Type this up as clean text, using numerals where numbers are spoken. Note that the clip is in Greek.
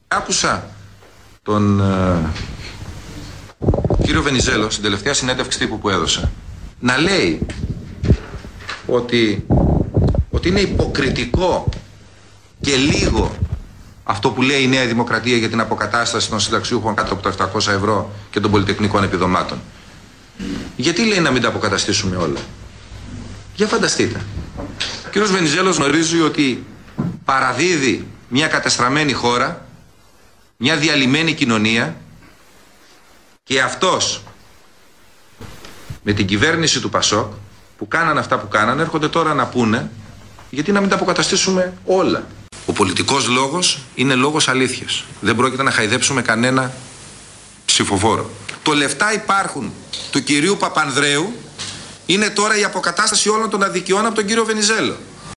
Άκουσα τον κύριο Βενιζέλο στην τελευταία συνέντευξη τύπου που έδωσε να λέει ότι είναι υποκριτικό και λίγο αυτό που λέει η Νέα Δημοκρατία για την αποκατάσταση των συνταξιούχων κάτω από τα 700 ευρώ και των πολυτεχνικών επιδομάτων. Γιατί λέει να μην τα αποκαταστήσουμε όλα? Για φανταστείτε. Ο κύριος Βενιζέλος γνωρίζει ότι παραδίδει μια κατεστραμμένη χώρα, μια διαλυμένη κοινωνία, και αυτός με την κυβέρνηση του Πασόκ που κάνανε αυτά που κάνανε έρχονται τώρα να πούνε γιατί να μην τα αποκαταστήσουμε όλα. Ο πολιτικός λόγος είναι λόγος αλήθειας. Δεν πρόκειται να χαϊδέψουμε κανένα ψηφοφόρο. Το λεφτά υπάρχουν του κυρίου Παπανδρέου είναι τώρα η αποκατάσταση όλων των αδικιών από τον κύριο Βενιζέλο.